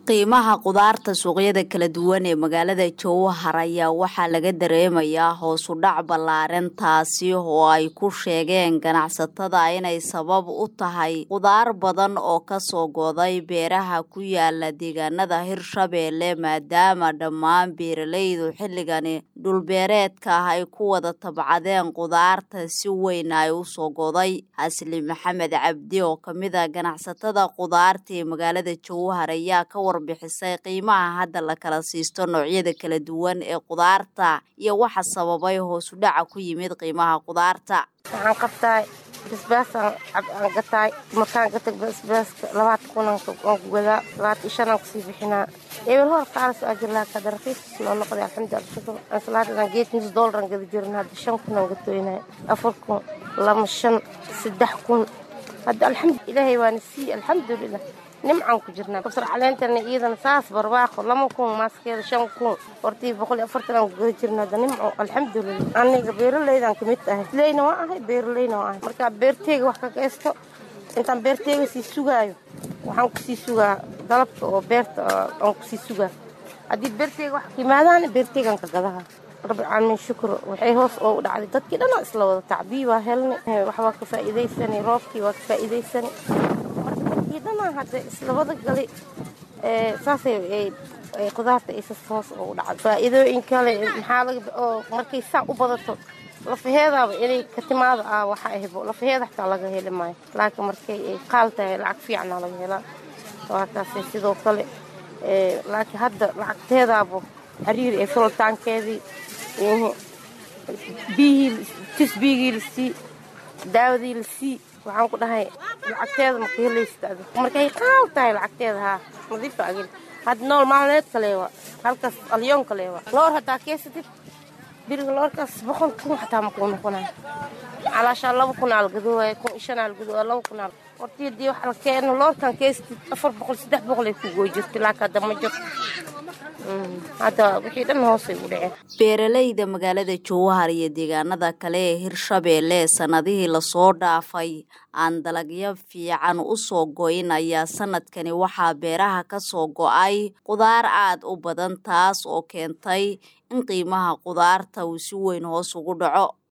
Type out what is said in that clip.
Qiimaha qudaarta suuqyada kala duwan ee magaalada Jowhar ayaa waxaa laga dareemayaa hoos u dhac ballaaran taasi oo ay ku sheegeen ganacsatada inay sabab u tahay qudaar badan oo ka soo go'day beeraha ku yaala deegaanada Hirshabelle maadaama dhammaan beeralaydu xilligani dhulbeereedka ay ku wada tabcadeen qudaarta si weyn ay u soo go'day. Asli Maxamed Cabdi oo kamid ah ganacsatada qudaarta ee magaalada Jowhar ayaa ka warbixisay qiimaha hadda la kala siisto noocyada kala duwan ee qudaarta iyo waxa sababay hoos u dhaca ku yimid qiimaha qudaarta. waxaan qabtay basbaas aan gatay markaan gatay basbaaska 20 aan ku gadaa 25 aan ku sii bixinaa eber hor qaalas ajir la ka darfiis noo noqday alxamdulillah ansalaadan geed $100 aan gadi jirnaa 5 aan gatoynaa 4 lama 5 3 hadda alxamdulillah waan si alxamdulillah nimcaan ku jirnaa kabsar caleentana iyadana saas barwaaqo 2 maaskeeda 5 hortii 140 aan gadi jirnaa nimco alxamdulillah aniga beeralaydan kamid tahay leeyna waa ahay beeralayna waa ahay marka beertayga wax ka qeysto intaan beertayga si sugaayo waxaan ku sii sugaa dalabka oo beerta aan ku sii sugaa hadii beertayga wax kiimaadaan beertaygan ka gadaha رب العالمين شكر وحي هوس او دعدي dadki dhana isla wada tacbii waa helnay waxa ka faa'iideysanay roobkii waa ka faa'iideysanay markii dhana hadda isla wada galay saasay qudaarta isas hoos oo dhacay faa'iidooyin kale maxaa laga oo markay saa u badato lafaheeda inay ka timaado waxa ay hebo lafaheeda xitaa laga heli maayo laakiin markay qaal tahay lacag fiican laga helaa waa taas sidoo kale laakiin hadda lacagteedaabo xiriir ee sultaankeedii tisbiigii daawadii waxaan ku dhahay lacagteeda ma helaystaado markay qaal tahay lacagteeda nadiif ah had nool maalmeed kale waa halkaas alyoon kale waa loor hadaa keesatid biriga loorkaas boqol kun xataa ma ku noqonay calaasha 2 al gadooy kun 5 al gadooy 2 kun hortii wax la keeno loorkan keesatid 400 300 ay ku goojirtay laakiin hadda ma jirto hada wixii dhan hoos ay u dhaceen beeralayda magaalada Jowhar iyo deegaanada kale ee Hirshabelle sanadihii la soo dhaafay aan dalagyo fiican u soo go'in ayaa sanadkani waxa beeraha ka soo go'ay qudaar aad u badan taas oo keentay in qiimaha qudaarta uu si weyn hoos ugu dhaco.